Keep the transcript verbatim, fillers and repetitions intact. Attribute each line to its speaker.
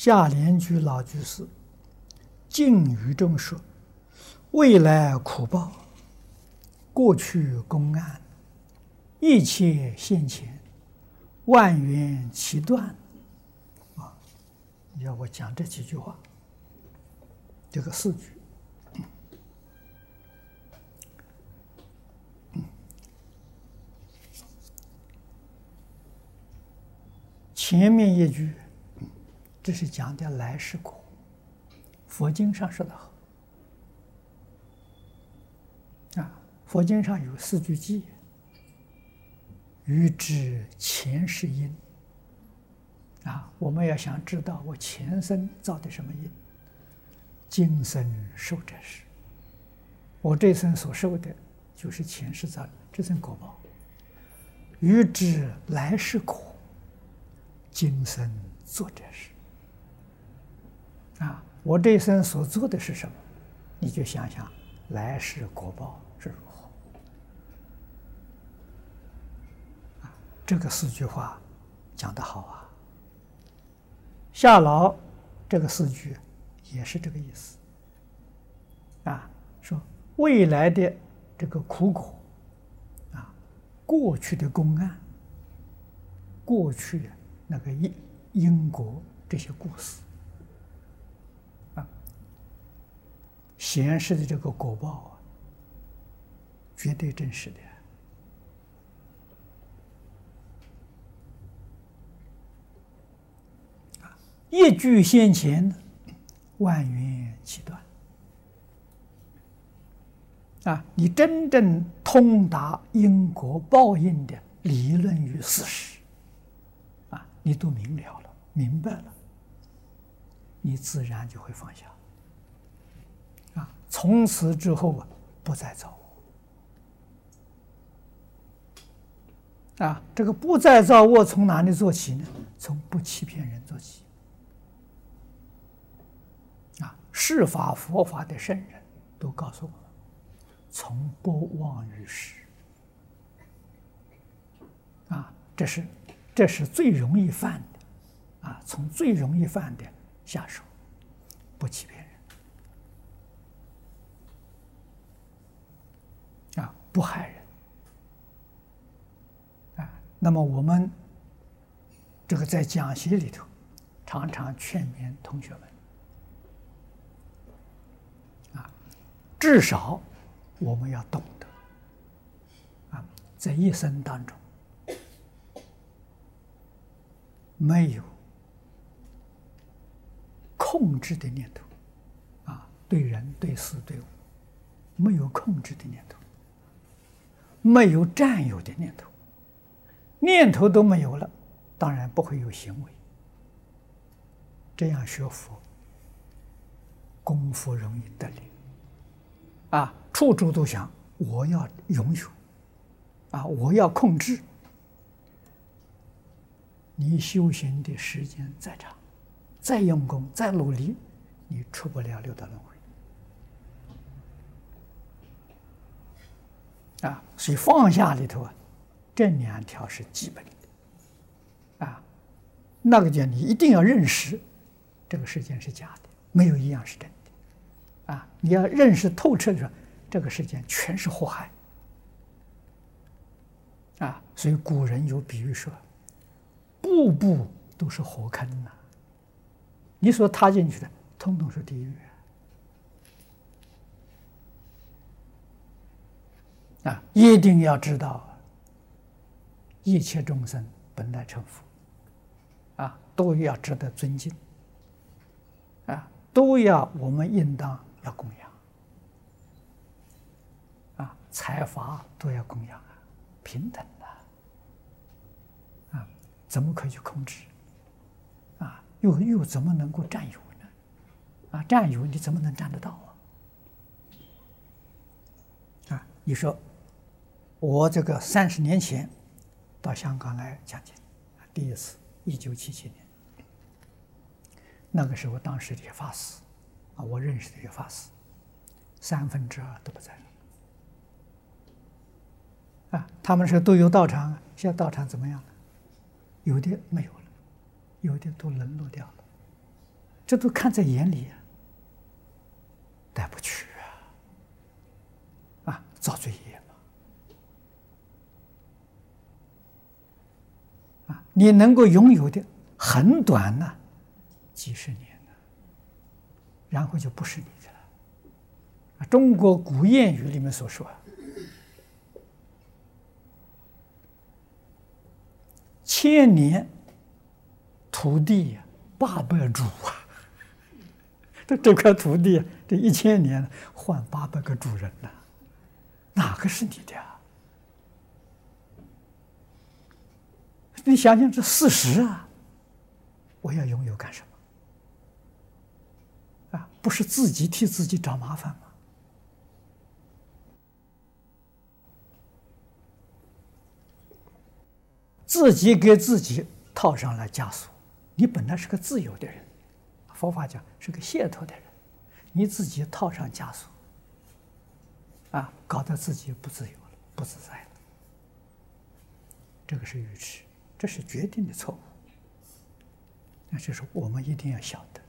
Speaker 1: 下莲居老居士敬语中说：“未来苦报，过去公案，一切现前，万缘齐断。”啊，要我讲这几句话，这个四句。前面一句，这是讲的来世果。佛经上说的好啊，佛经上有四句偈：欲知前世因啊，我们要想知道我前生造的什么因，今生受者是。我这生所受的，就是前世造的这生果报。欲知来世果，今生做者是。啊，我这一生所做的是什么？你就想想来世果报是如何。啊，这个四句话讲得好啊。下牢这个四句也是这个意思。啊，说未来的这个苦果，啊，过去的公案，过去那个因因果这些故事。显示的这个果报啊，绝对真实的。啊，一句先前，万缘齐断。啊，你真正通达因果报应的理论与事实，啊，你都明了了，明白了，你自然就会放下。啊，从此之后啊，不再造恶。啊，这个不再造恶从哪里做起呢？从不欺骗人做起。啊，释法佛法的圣人都告诉我们，从不妄于实。啊，这是这是最容易犯的。啊，从最容易犯的下手，不欺骗人。啊，不害人啊。那么我们这个在讲习里头，常常劝勉同学们啊，至少我们要懂得啊，在一生当中没有控制的念头啊，对人、对事、对物没有控制的念头。没有占有的念头，念头都没有了，当然不会有行为。这样学佛，功夫容易得力。啊，处处都想我要拥有，啊，我要控制。你修行的时间再长，再用功，再努力，你出不了六道轮回。啊，所以放下里头啊，这两条是基本的。啊，那个叫你一定要认识，这个世间是假的，没有一样是真的。啊，你要认识透彻的说，这个世间全是祸害。啊，所以古人有比喻说，步步都是火坑呐、啊。你所踏进去的，通通是地狱。啊，一定要知道，一切众生本来成佛，啊，都要值得尊敬，啊，都要我们应当要供养，啊，财法都要供养啊，平等的，啊，怎么可以去控制？啊，又又怎么能够占有呢？啊，占有你怎么能占得到啊？啊，你说。我这个三十年前到香港来讲经，第一次一九七七年，那个时候当时这些法师啊，我认识这些法师，三分之二都不在了。啊，他们说都有道场，现在道场怎么样了？有的没有了，有的都沦落掉了。 这都看在眼里啊，带不去啊，啊，造罪业嘛，啊，你能够拥有的很短呢，几十年呢，然后就不是你的了。啊，中国古谚语里面所说，千年土地八百主啊。这这块土地，这一千年换八百个主人呢，哪个是你的啊？你想想这事实啊，我要拥有干什么？啊，不是自己替自己找麻烦吗？自己给自己套上了枷锁。你本来是个自由的人。佛法讲是个解脱的人，你自己套上枷锁，啊，搞得自己不自由了，不自在了，这个是愚痴，这是决定的错误。那就是我们一定要晓得。